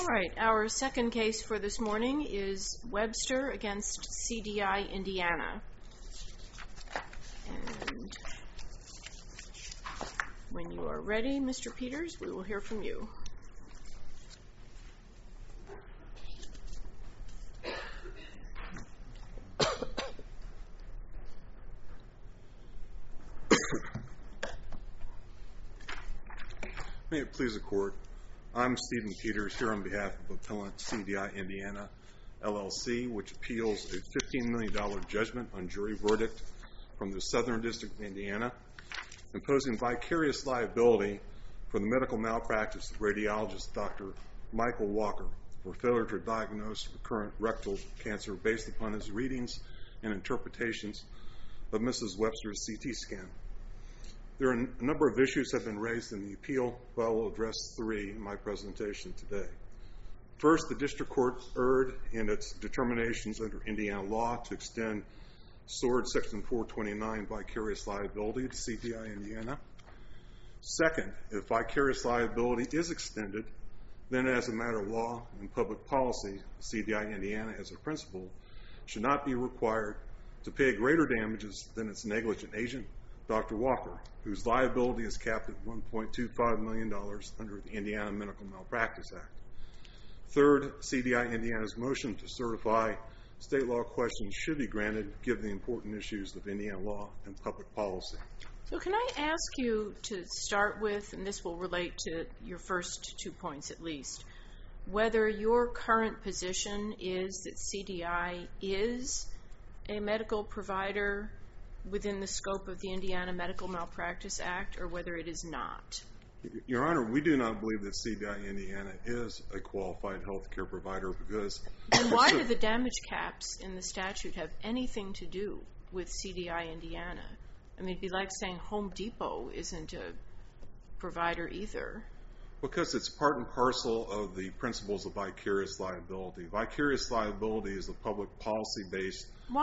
All right, our second case for this morning is Webster against CDI Indiana. And when you are ready, Mr. Peters, we will hear from you. May it please the Court, I'm Stephen Peters here on behalf of Appellant CDI Indiana, LLC, which appeals a $15 million judgment on jury verdict from the Southern District of Indiana, imposing vicarious liability for the medical malpractice of radiologist Dr. Michael Walker for failure to diagnose recurrent rectal cancer based upon his readings and interpretations of Mrs. Webster's CT scan. There are a number of issues that have been raised in the appeal, but I will address three in my presentation today. First, the District Court erred in its determinations under Indiana law to extend SORD Section 429 vicarious liability to CDI Indiana. Second, if vicarious liability is extended, then as a matter of law and public policy, CDI Indiana as a principal should not be required to pay greater damages than its negligent agent, Dr. Walker, whose liability is capped at $1.25 million under the Indiana Medical Malpractice Act. Third, CDI Indiana's motion to certify state law questions should be granted given the important issues of Indiana law and public policy. So can I ask you to start with, and this will relate to your first 2 points at least, whether your current position is that CDI is a medical provider within the scope of the Indiana Medical Malpractice Act, or whether it is not? Your Honor, we do not believe that CDI Indiana is a qualified health care provider because... Then why do the damage caps in the statute have anything to do with CDI Indiana? I mean, it'd be like saying Home Depot isn't a provider either. Because it's part and parcel of the principles of vicarious liability. Vicarious liability is a public policy-based... Well,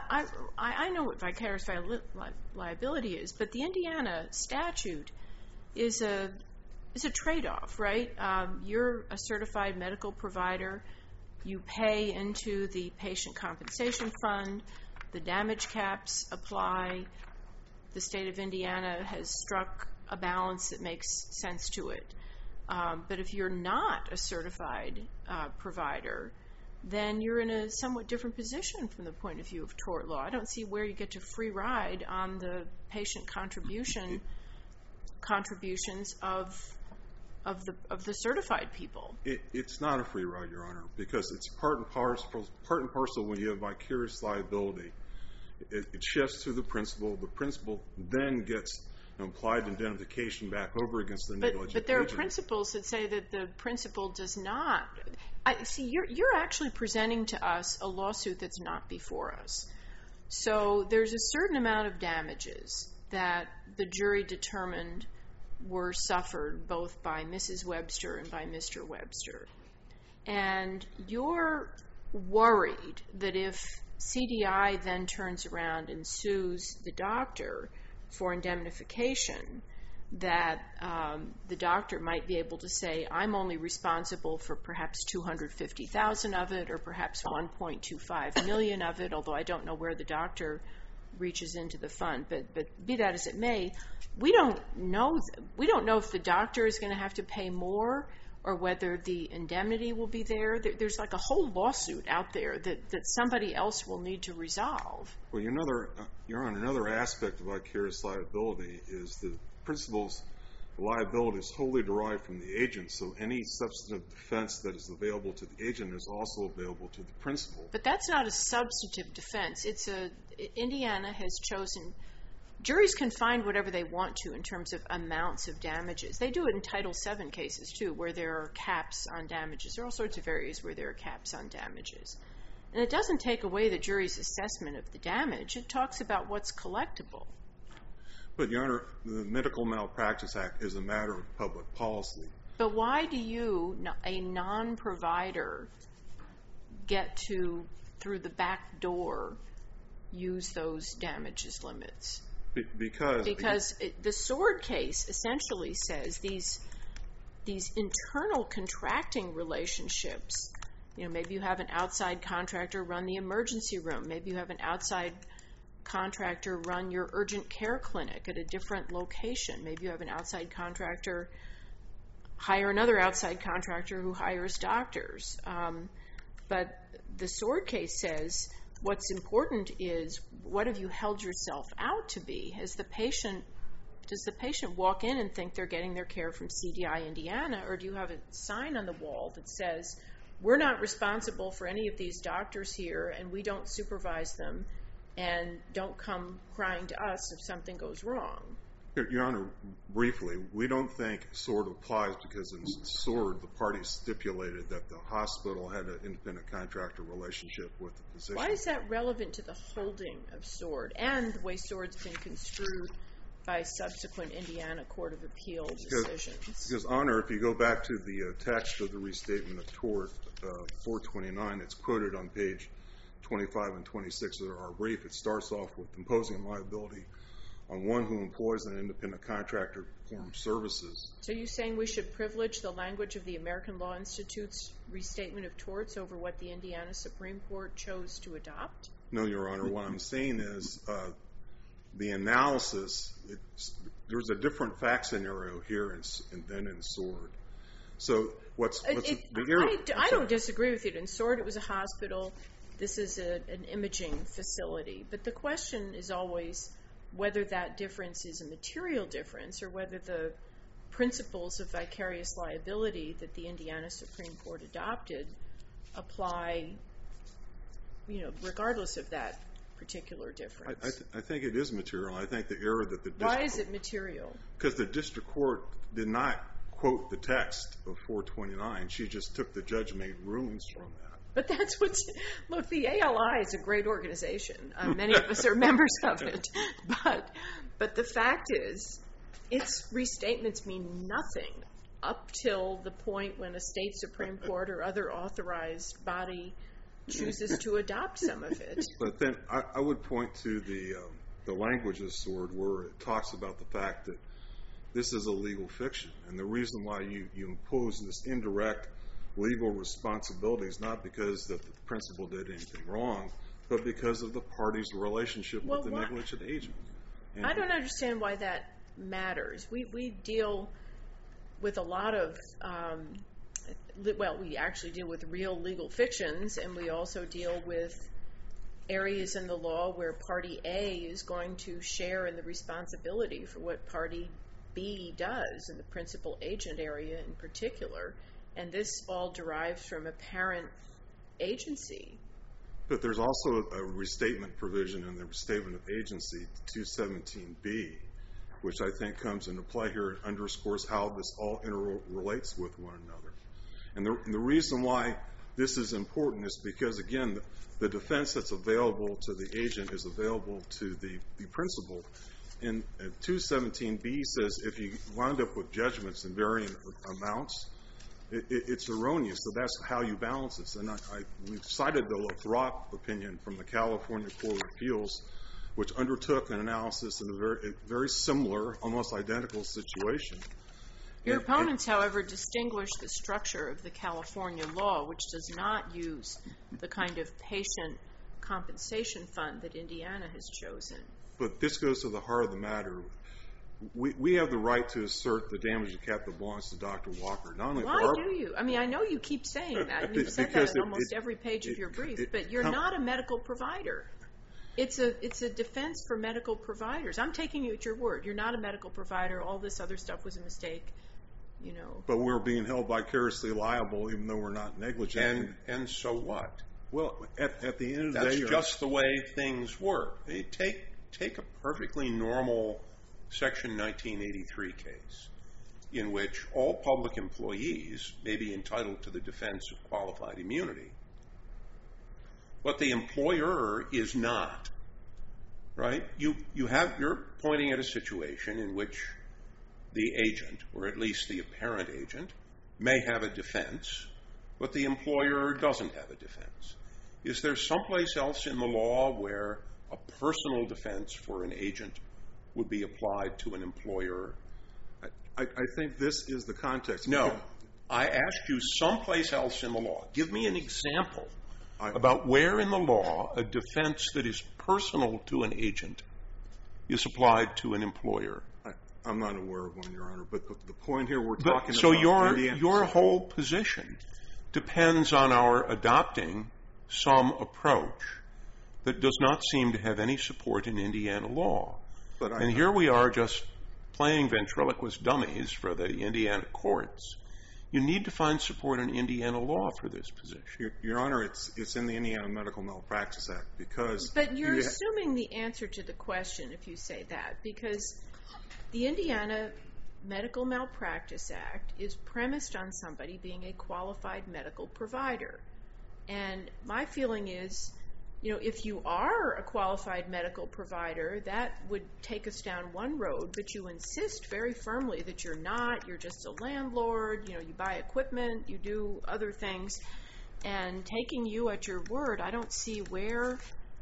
I know what vicarious liability is, but the Indiana statute is a trade-off, right? You're a certified medical provider. You pay into the patient compensation fund. The damage caps apply. The state of Indiana has struck a balance that makes sense to it. But if you're not a certified provider, then you're in a somewhat different position from the point of view of tort law. I don't see where you get to free ride on the patient contributions of the certified people. It's not a free ride, Your Honor, because it's part and parcel when you have vicarious liability. It shifts to the principal. The principal then gets implied indemnification back over against the negligent agent. But there are principles that say that the principal does not. See, you're actually presenting to us a lawsuit that's not before us. So there's a certain amount of damages that the jury determined were suffered both by Mrs. Webster and by Mr. Webster. And you're worried that if CDI then turns around and sues the doctor for indemnification, that the doctor might be able to say, I'm only responsible for perhaps $250,000 of it, or perhaps $1.25 million of it, although I don't know where the doctor reaches into the fund. But be that as it may, we don't know if the doctor is going to have to pay more or whether the indemnity will be there. There's like a whole lawsuit out there that somebody else will need to resolve. Well, Your Honor, another aspect of vicarious liability is the principal's liability is wholly derived from the agent, so any substantive defense that is available to the agent is also available to the principal. But that's not a substantive defense. Indiana has chosen... Juries can find whatever they want to in terms of amounts of damages. They do it in Title VII cases, too, where there are caps on damages. There are all sorts of areas where there are caps on damages. And it doesn't take away the jury's assessment of the damage. It talks about what's collectible. But, Your Honor, the Medical Malpractice Act is a matter of public policy. But why do you, a non-provider, get to, through the back door, use those damages limits? Because the SORD case essentially says these these internal contracting relationships, maybe you have an outside contractor run the emergency room. Maybe you have an outside contractor run your urgent care clinic at a different location. Maybe you have an outside contractor hire another outside contractor who hires doctors. But the Sword case says what's important is, what have you held yourself out to be? Does the patient walk in and think they're getting their care from CDI Indiana, or do you have a sign on the wall that says, we're not responsible for any of these doctors here, and we don't supervise them, and don't come crying to us if something goes wrong? Your Honor, briefly, we don't think Sword applies because in Sword, the parties stipulated that the hospital had an independent contractor relationship with the physician. Why is that relevant to the holding of Sword and the way Sword's been construed by subsequent Indiana Court of Appeal decisions? Because, Honor, if you go back to the text of the Restatement of Tort 429, it's quoted on page 25 and 26 of our brief. It starts off with imposing liability on one who employs an independent contractor to perform services. So you're saying we should privilege the language of the American Law Institute's Restatement of Torts over what the Indiana Supreme Court chose to adopt? No, Your Honor. What I'm saying is the analysis, there's a different fact scenario here than in Sword. So I don't disagree with you. In Sword, it was a hospital. This is an imaging facility. But the question is always whether that difference is a material difference or whether the principles of vicarious liability that the Indiana Supreme Court adopted apply, regardless of that particular difference. I think it is material. I think the error that the district... Why is it material? Because the district court did not quote the text of 429. She just took the judge-made rulings from that. But that's what's... Look, the ALI is a great organization. Many of us are members of it. But the fact is, its restatements mean nothing up till the point when a state Supreme Court or other authorized body chooses to adopt some of it. But then I would point to the language of Sword where it talks about the fact that this is a legal fiction. And the reason why you impose this indirect legal responsibility is not because that the principal did anything wrong, but because of the party's relationship with the negligent agent. And I don't understand why that matters. We deal with a lot of... we actually deal with real legal fictions, and we also deal with areas in the law where Party A is going to share in the responsibility for what Party B does, in the principal agent area in particular. And this all derives from a parent agency. But there's also a restatement provision in the Restatement of Agency, 217B, which I think comes into play here. It underscores how this all interrelates with one another. And the reason why this is important is because, again, the defense that's available to the agent is available to the principal. And 217B says if you wind up with judgments in varying amounts, it's erroneous. So that's how you balance this. And we've cited the Lathrop opinion from the California Court of Appeals, which undertook an analysis in a very similar, almost identical situation. Your opponents, however, distinguish the structure of the California law, which does not use the kind of patient compensation fund that Indiana has chosen. But this goes to the heart of the matter. We have the right to assert the damage to capital belongs to Dr. Walker. Why do you? I mean, I know you keep saying that, and you've said that on almost every page of your brief, but you're not a medical provider. It's a defense for medical providers. I'm taking you at your word. You're not a medical provider. All this other stuff was a mistake. But we're being held vicariously liable even though we're not negligent. And so what? Well, at the end of the day... That's just the way things work. Take a perfectly normal Section 1983 case in which all public employees may be entitled to the defense of qualified immunity, but the employer is not. Right? You're pointing at a situation in which the agent, or at least the apparent agent, may have a defense, but the employer doesn't have a defense. Is there someplace else in the law where a personal defense for an agent would be applied to an employer? I think this is the context. No. I asked you someplace else in the law. Give me an example about where in the law a defense that is personal to an agent is applied to an employer. I'm not aware of one, Your Honor, but the point here we're talking so about... your whole position depends on our adopting some approach that does not seem to have any support in Indiana law. And here we are just playing ventriloquist dummies for the Indiana courts. You need to find support in Indiana law for this position. Your Honor, it's in the Indiana Medical Malpractice Act because... But you're assuming the answer to the question if you say that, because the Indiana Medical Malpractice Act is premised on somebody being a qualified medical provider. And my feeling is, if you are a qualified medical provider, that would take us down one road, but you insist very firmly that you're not, you're just a landlord, you buy equipment, you do other things, and taking you at your word, I don't see where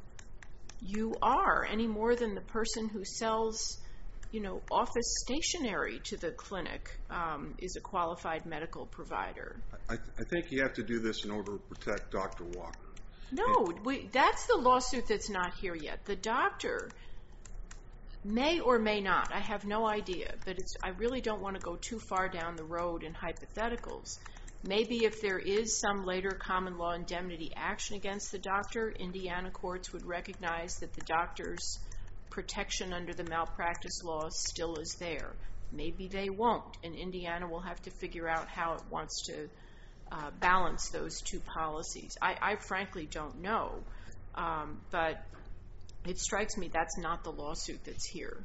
you are any more than the person who sells, office stationery to the clinic is a qualified medical provider. I think you have to do this in order to protect Dr. Walker. No, that's the lawsuit that's not here yet. The doctor may or may not, I have no idea, but I really don't want to go too far down the road in hypotheticals. Maybe if there is some later common law indemnity action against the doctor, Indiana courts would recognize that the doctor's protection under the malpractice law still is there. Maybe they won't, and Indiana will have to figure out how it wants to balance those two policies. I frankly don't know, but it strikes me that's not the lawsuit that's here.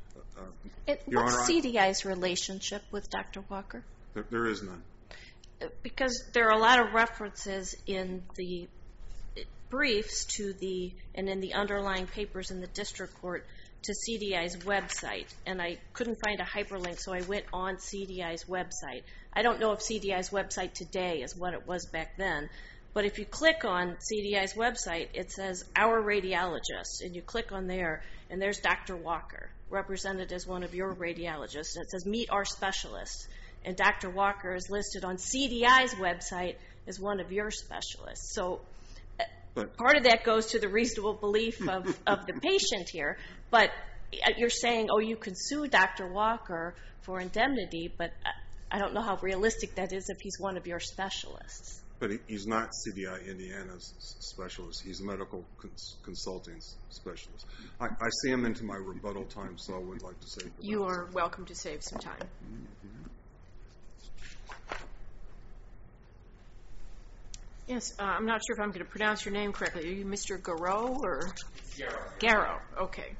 What's CDI's relationship with Dr. Walker? There is none. Because there are a lot of references in the briefs and in the underlying papers in the district court to CDI's website, and I couldn't find a hyperlink, so I went on CDI's website. I don't know if CDI's website today is what it was back then, but if you click on CDI's website, it says Our Radiologist, and you click on there, and there's Dr. Walker, represented as one of your radiologists, and it says Meet Our Specialist, and Dr. Walker is listed on CDI's website as one of your specialists. So part of that goes to the reasonable belief of the patient here, but you're saying, you can sue Dr. Walker for indemnity, but I don't know how realistic that is if he's one of your specialists. But he's not CDI Indiana's specialist. He's a medical consulting specialist. I see him into my rebuttal time, so I would like to say... You are welcome to save some time. Yes, I'm not sure if I'm going to pronounce your name correctly. Are you Mr. Garreau or? Garreau, okay.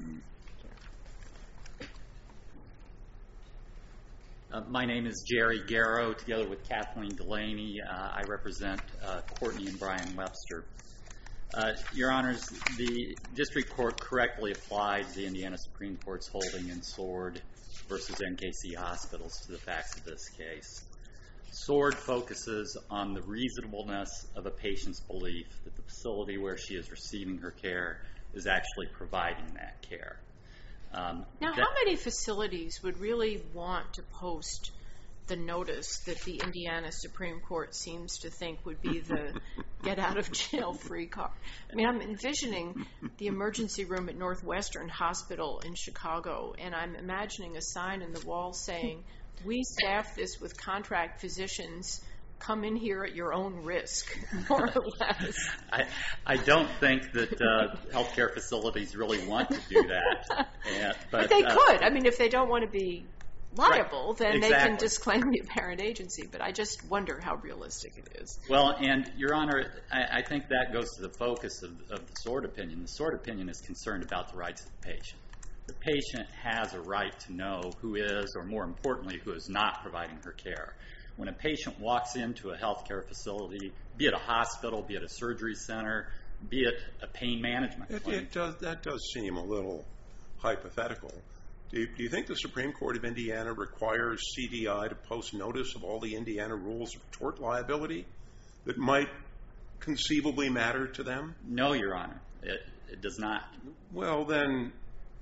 My name is Jerry Garreau, together with Kathleen Delaney. I represent Courtney and Brian Webster. Your Honors, the district court correctly applied the Indiana Supreme Court's holding in Sword versus NKC Hospitals to the facts of this case. Sword focuses on the reasonableness of a patient's belief that the facility where she is receiving her care is actually providing that care. Now, how many facilities would really want to post the notice that the Indiana Supreme Court seems to think would be the get-out-of-jail-free card? I mean, I'm envisioning the emergency room at Northwestern Hospital in Chicago, and I'm imagining a sign in the wall saying, "We staff this with contract physicians. Come in here at your own risk," more or less. I don't think that healthcare facilities really want to do that. But they could. I mean, if they don't want to be liable, then exactly. They can disclaim the apparent agency. But I just wonder how realistic it is. Well, and Your Honor, I think that goes to the focus of the Sword opinion. The Sword opinion is concerned about the rights of the patient. The patient has a right to know who is, or more importantly, who is not providing her care. When a patient walks into a healthcare facility, be it a hospital, be it a surgery center, be it a pain management clinic. That does seem a little hypothetical. Do you think the Supreme Court of Indiana requires CDI to post notice of all the Indiana rules of tort liability that might conceivably matter to them? No, Your Honor, it does not. Well, then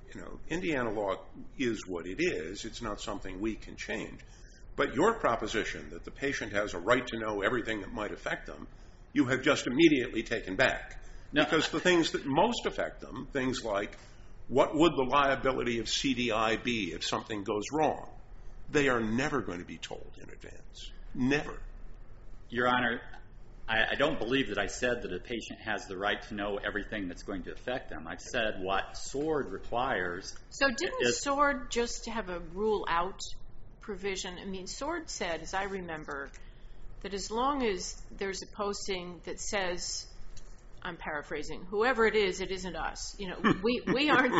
Indiana law is what it is. It's not something we can change. But your proposition that the patient has a right to know everything that might affect them, you have just immediately taken back. No. Because the things that most affect them, things like what would the liability of CDI be if something goes wrong, they are never going to be told in advance. Never. Your Honor, I don't believe that I said that a patient has the right to know everything that's going to affect them. I've said what SWORD requires. So didn't SWORD just have a rule-out provision? I mean, SWORD said, as I remember, that as long as there's a posting that says, I'm paraphrasing, whoever it isn't us. We aren't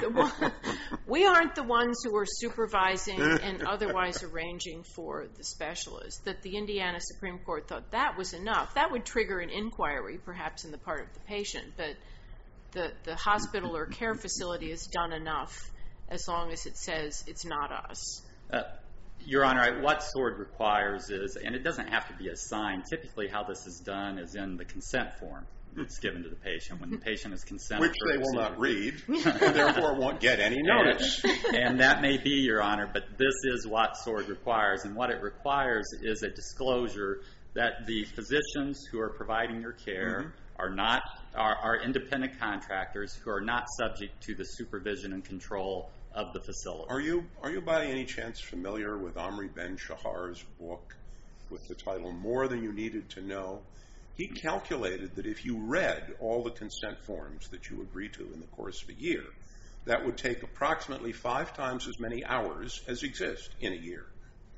the ones who are supervising and otherwise arranging for the specialist. That the Indiana Supreme Court thought that was enough. That would trigger an inquiry, perhaps in the part of the patient, but the hospital or care facility has done enough as long as it says it's not us. Your Honor, what SWORD requires is, and it doesn't have to be assigned, typically how this is done is in the consent form that's given to the patient when the patient is consented. Which they will not read, and therefore won't get any notice. And that may be, Your Honor, but this is what SWORD requires, and what it requires is a disclosure that the physicians who are providing your care are independent contractors who are not subject to the supervision and control of the facility. Are you by any chance familiar with Omri Ben-Shahar's book with the title More Than You Needed to Know? He calculated that if you read all the consent forms that you agree to in the course of a year, that would take approximately 5 times as many hours as exist in a year.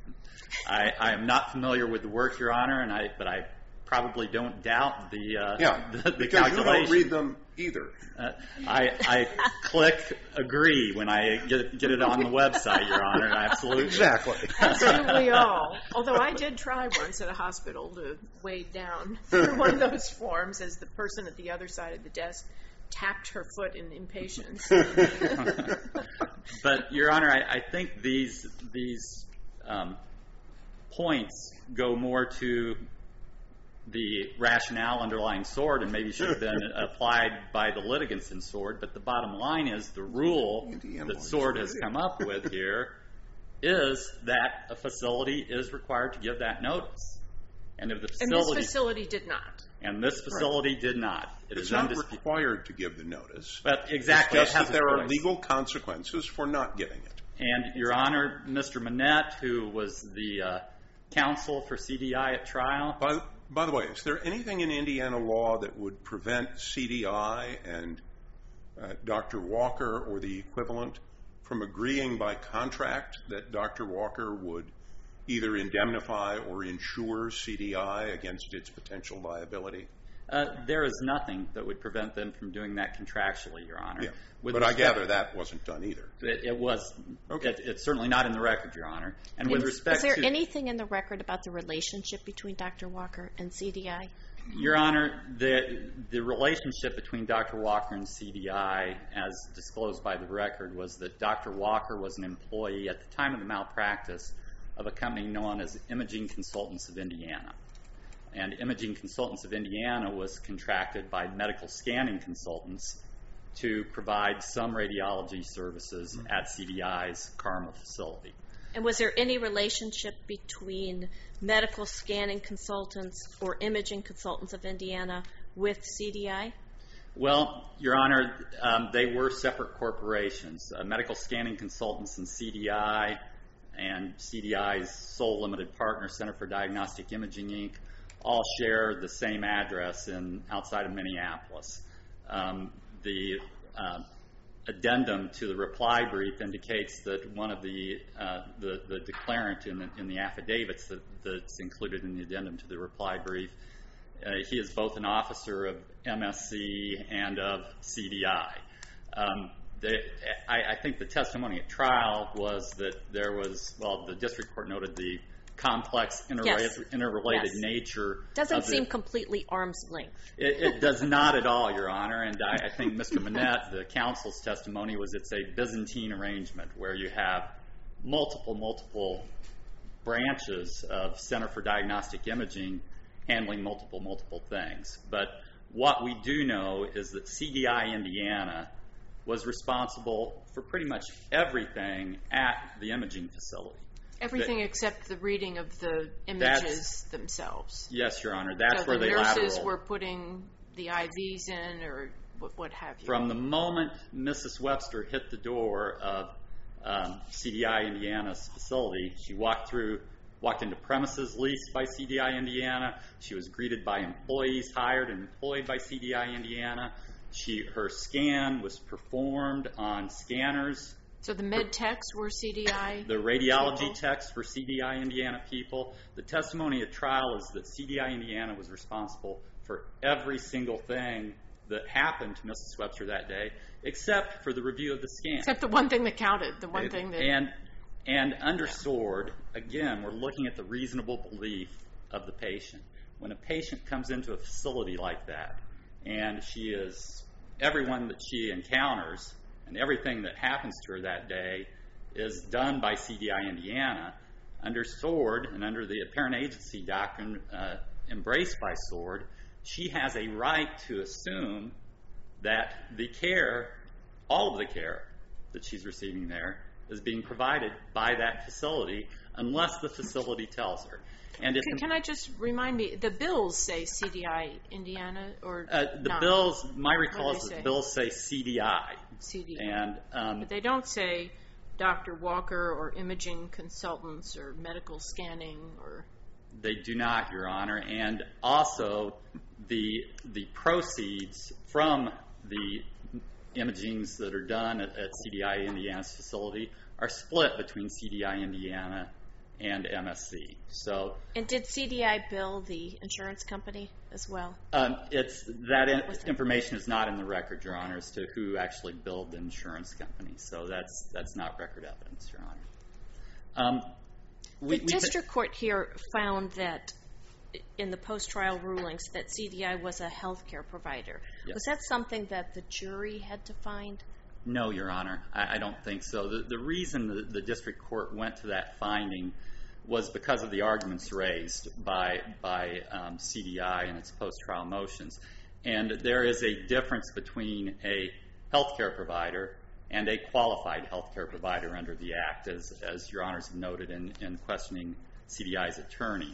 I am not familiar with the work, Your Honor, but I probably don't doubt the because calculation. You don't read them either. I click agree when I get it on the website, Your Honor. Absolutely. Exactly. Absolutely all. Although I did try once at a hospital to wade down through one of those forms as the person at the other side of the desk tapped her foot in impatience. But, Your Honor, I think these points go more to the rationale underlying SWORD and maybe should have been applied by the litigants in SWORD, but the bottom line is the rule that SWORD has come up with here is that a facility is required to give that notice. And if the facility, and this facility did not. And this facility did not. It's not required to give the notice. But exactly. It's just that there are legal consequences for not giving it. And, Your Honor, Mr. Manette, who was the counsel for CDI at trial. By the way, is there anything in Indiana law that would prevent CDI and Dr. Walker or the equivalent from agreeing by contract that Dr. Walker would either indemnify or insure CDI against its potential liability? There is nothing that would prevent them from doing that contractually, Your Honor. Yeah. But I gather that wasn't done either. It was. Okay. It's certainly not in the record, Your Honor. And with respect is there anything in the record about the relationship between Dr. Walker and CDI? Your Honor, the relationship between Dr. Walker and CDI, as disclosed by the record, was that Dr. Walker was an employee at the time of the malpractice of a company known as Imaging Consultants of Indiana. And Imaging Consultants of Indiana was contracted by Medical Scanning Consultants to provide some radiology services at CDI's Carmel facility. And was there any relationship between Medical Scanning Consultants or Imaging Consultants of Indiana with CDI? Well, Your Honor, they were separate corporations. Medical Scanning Consultants and CDI's sole limited partner, Center for Diagnostic Imaging, Inc., all share the same address outside of Minneapolis. The addendum to the reply brief indicates that one of the declarant in the affidavits that's included in the addendum to the reply brief, he is both an officer of MSC and of CDI. I think the testimony at trial was that there was, the district court noted the complex, interrelated nature. Doesn't seem completely arm's length. It does not at all, Your Honor. And I think Mr. Manette, the counsel's testimony, was it's a Byzantine arrangement where you have multiple branches of Center for Diagnostic Imaging handling multiple things. But what we do know is that CDI Indiana was responsible for pretty much everything at the imaging facility. Everything except the reading of the images themselves. Yes, Your Honor. That's so where the they lateral. nurses were putting the IVs in or what have you. From the moment Mrs. Webster hit the door of CDI Indiana's facility, she walked into premises leased by CDI Indiana. She was greeted by employees hired and employed by CDI Indiana. Her scan was performed on scanners. So the med techs were CDI The radiology people? techs were CDI Indiana people. The testimony at trial is that CDI Indiana was responsible for every single thing that happened to Mrs. Webster that day, except for the review of the scan. Except the one thing that counted, the one thing that... And under SWORD, again, we're looking at the reasonable belief of the patient. When a patient comes into a facility like that, and everyone that she encounters and everything that happens to her that day is done by CDI Indiana, under SWORD and under the apparent agency doctrine embraced by SWORD, she has a right to assume that the care, all of the care that she's receiving there, is being provided by that facility unless the facility tells her. And Can I just remind me, the bills say CDI Indiana or the not? bills, my recall is say? the bills say CDI. CDI. And but they don't say Dr. Walker or imaging consultants or medical scanning or... They do not, Your Honor. And also, the proceeds from the imagings that are done at CDI Indiana's facility are split between CDI Indiana and MSC. And did CDI bill the insurance company as well? Information is not in the record, Your Honor, as to who actually billed the insurance company. So that's not record evidence, Your Honor. The district court here found that in the post-trial rulings that CDI was a healthcare provider. Yes. Was that something that the jury had to find? No, Your Honor. I don't think so. The reason the district court went to that finding was because of the arguments raised by CDI in its post-trial motions. And there is a difference between a healthcare provider and a qualified healthcare provider under the Act, as Your Honors have noted in questioning CDI's attorney.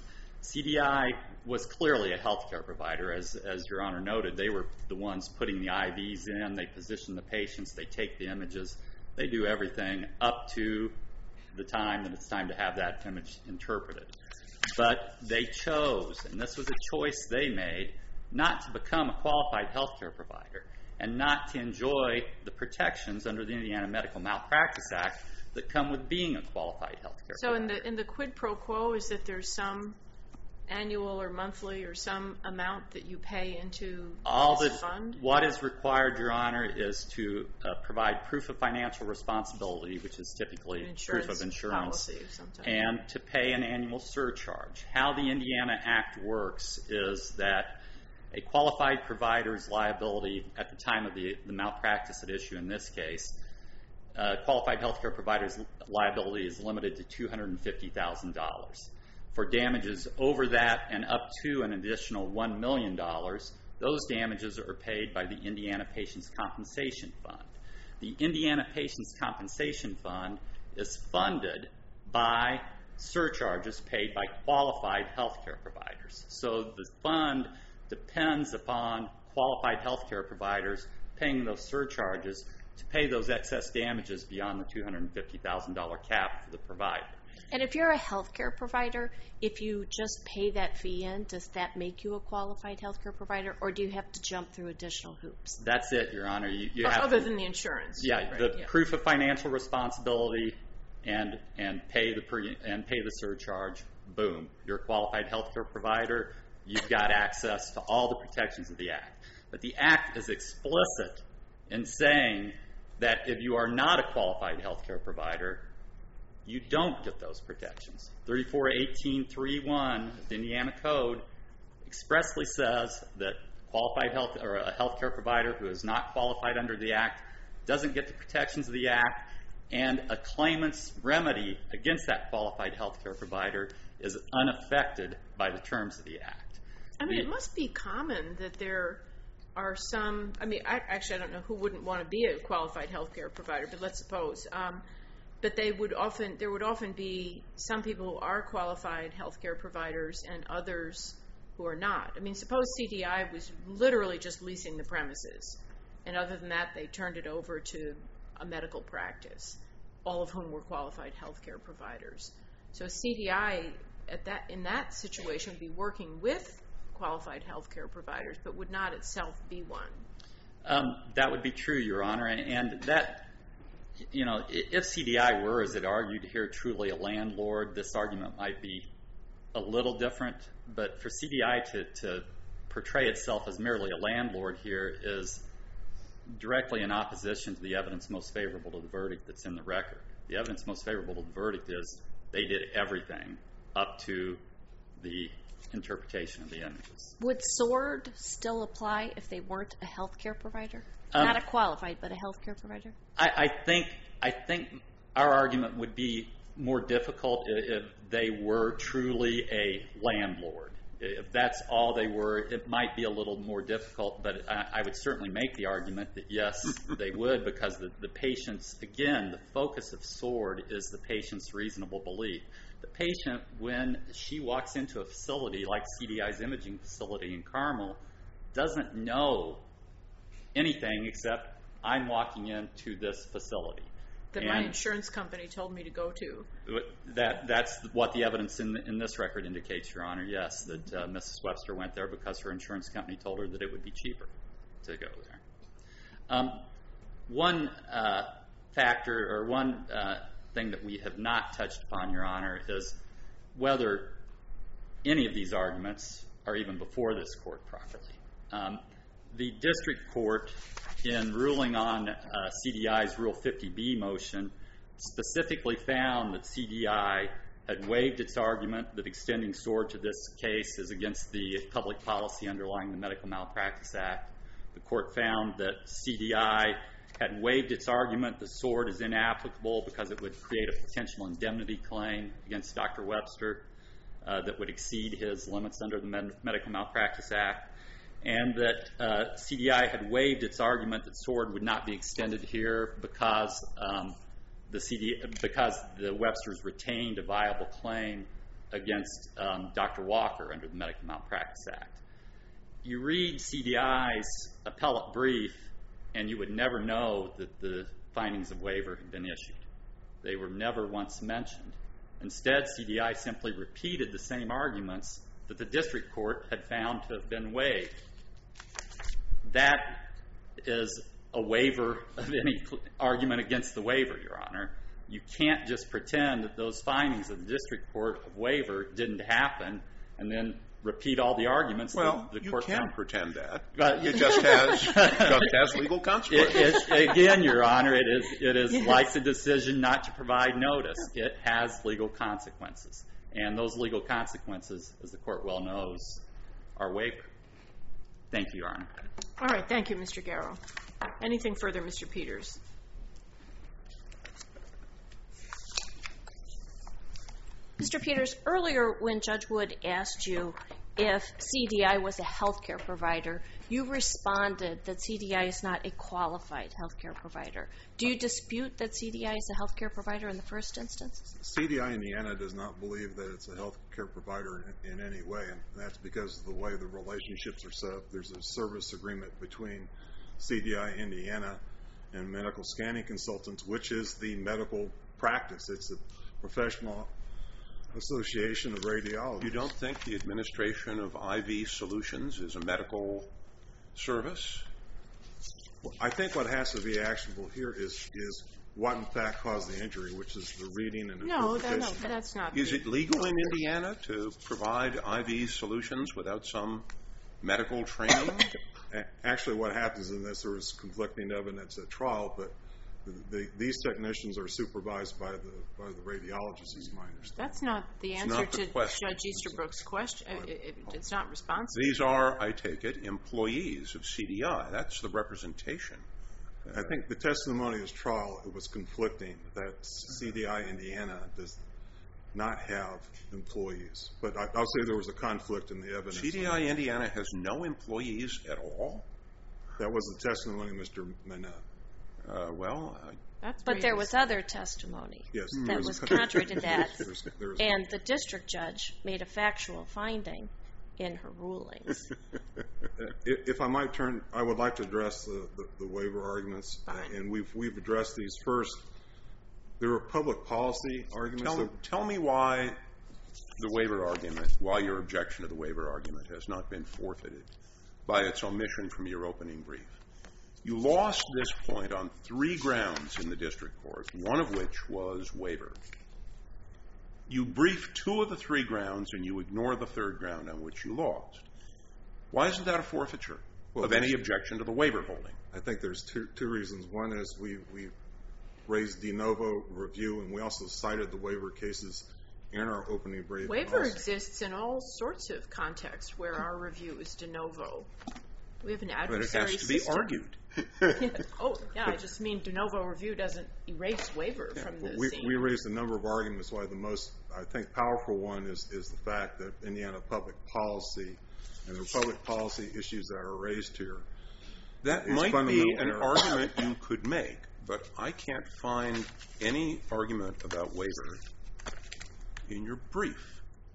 CDI was clearly a healthcare provider. As Your Honor noted, they were the ones putting the IVs in, they position the patients, they take the images, they do everything up to the time that it's time to have that image interpreted. But they chose, and this was a choice they made, not to become a qualified healthcare provider and not to enjoy the protections under the Indiana Medical Malpractice Act that come with being a qualified healthcare provider. So in the quid pro quo is that there's some annual or monthly or some amount that you pay into this fund? What is required, Your Honor, is to provide proof of financial responsibility, which is typically proof of insurance, and to pay an annual surcharge. How the Indiana Act works is that a qualified provider's liability at the time of the malpractice at issue in this case, qualified healthcare provider's liability is limited to $250,000. For damages over that and up to an additional $1 million, those damages are paid by the Indiana Patients Compensation Fund. The Indiana Patients Compensation Fund is funded by surcharges paid by qualified healthcare providers. So the fund depends upon qualified healthcare providers paying those surcharges to pay those excess damages beyond the $250,000 cap for the provider. And if you're a healthcare provider, if you just pay that fee in, does that make you a qualified healthcare provider, or do you have to jump through additional hoops? That's it, Your Honor. You have other than the insurance. Yeah, right, proof of financial responsibility and pay the surcharge. Boom, you're a qualified healthcare provider. You've got access to all the protections of the Act. But the Act is explicit in saying that if you are not a qualified healthcare provider, you don't get those protections. 3418.3.1 of the Indiana Code expressly says that a healthcare provider who is not qualified under the Act doesn't get the protections of the Act, and a claimant's remedy against that qualified healthcare provider is unaffected by the terms of the Act. I mean, it must be common that there are some, I mean, I don't know who wouldn't want to be a qualified healthcare provider, but let's suppose. But there would often be some people who are qualified healthcare providers and others who are not. I mean, suppose CDI was literally just leasing the premises, and other than that, they turned it over to a medical practice, all of whom were qualified healthcare providers. So CDI in that situation would be working with qualified healthcare providers, but would not itself be one. That would be true, Your Honor, and that, you know, if CDI were, as it argued here, truly a landlord, this argument might be a little different, but for CDI to portray itself as merely a landlord here is directly in opposition to the evidence most favorable to the verdict that's in the record. The evidence most favorable to the verdict is they did everything up to the interpretation of the images. Would SWORD still apply if they weren't a healthcare provider? Not a qualified, but a healthcare provider? I think our argument would be more difficult if they were truly a landlord. If that's all they were, it might be a little more difficult, but I would certainly make the argument that yes, they would, because the patient's, again, the focus of SWORD is the patient's reasonable belief. The patient, when she walks into a facility like CDI's imaging facility in Carmel, doesn't know anything except I'm walking into this facility. That my insurance company told me to go to. That's what the evidence in this record indicates, Your Honor, yes, that Mrs. Webster went there because her insurance company told her that it would be cheaper to go there. One factor, or one thing that we have not touched upon, Your Honor, is whether any of these arguments are even before this court properly. The district court, in ruling on CDI's Rule 50B motion, specifically found that CDI had waived its argument that extending SWORD to this case is against the public policy underlying the Medical Malpractice Act. The court found that CDI had waived its argument that SWORD is inapplicable because it would create a potential indemnity claim against Dr. Webster that would exceed his limits under the Medical Malpractice Act, and that CDI had waived its argument that SWORD would not be extended here because the Websters retained a viable claim against Dr. Walker under the Medical Malpractice Act. You read CDI's appellate brief, and you would never know that the findings of waiver had been issued. They were never once mentioned. Instead, CDI simply repeated the same arguments that the district court had found to have been waived. That is a waiver of any argument against the waiver, Your Honor. You can't just pretend that those findings of the district court of waiver didn't happen and then repeat all the arguments that the court found. Well, you can pretend that. It just has legal consequences. Again, Your Honor, it is like the decision not to provide notice. It has legal consequences. And those legal consequences, as the court well knows, are waiver. Thank you, Your Honor. All right. Thank you, Mr. Garrow. Anything further, Mr. Peters? Mr. Peters, earlier when Judge Wood asked you if CDI was a healthcare provider, you responded that CDI is not a qualified healthcare provider. Do you dispute that CDI is a healthcare provider in the first instance? CDI Indiana does not believe that it's a healthcare provider in any way, and that's because of the way the relationships are set up. There's a service agreement between CDI Indiana and Medical Scanning Consultants, which is the medical practice. It's a professional association of radiology. You don't think the administration of IV solutions is a medical service? Well, I think what has to be actionable here is what in fact caused the injury, which is the reading and interpretation. No, that's not. Is it legal in Indiana to provide IV solutions without some medical training? Actually, what happens in this, there is conflicting evidence at trial, but these technicians are supervised by the radiologists, is my understanding. That's not the answer to Judge Easterbrook's question. It's not responsive. These are, I take it, employees of CDI. That's the representation. I think the testimony at trial, it was conflicting that CDI Indiana does not have employees. But I'll say there was a conflict in the evidence. CDI Indiana has no employees at all? That was the testimony of Mr. Manette. But there was other testimony that was contrary to that, and the district judge made a factual finding in her rulings. If I might turn, I would like to address the waiver arguments, and we've addressed these first. There are public policy arguments. Tell me why the waiver argument, why your objection to the waiver argument has not been forfeited by its omission from your opening brief. You lost this point on 3 grounds in the district court, one of which was waiver. You briefed 2 of the 3 grounds, and you ignore the 3rd ground on which you lost. Why isn't that a forfeiture of any objection to the waiver holding? I think there's two reasons. One is we raised de novo review, and we also cited the waiver cases in our opening brief. Waiver exists in all sorts of contexts where our review is de novo. We have an adversary system. But it has to be argued. I just mean de novo review doesn't erase waiver from the scene. We raised a number of arguments. Why the most, I think, powerful one is the fact that Indiana public policy and the public policy issues that are raised here. That might be an argument you could make, but I can't find any argument about waiver in your brief.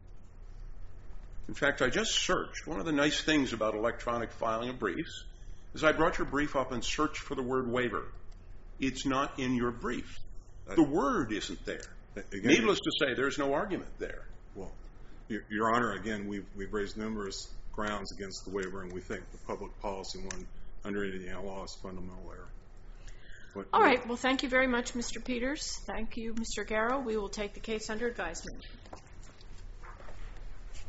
In fact, I just searched. One of the nice things about electronic filing of briefs is I brought your brief up and searched for the word waiver. It's not in your brief. The word isn't there. Needless to say, there's no argument there. Well, Your Honor, again, we've raised numerous grounds against the waiver, and we think the public policy one under Indiana law is fundamental error. All right. Well, thank you very much, Mr. Peters. Thank you, Mr. Garrow. We will take the case under advisement.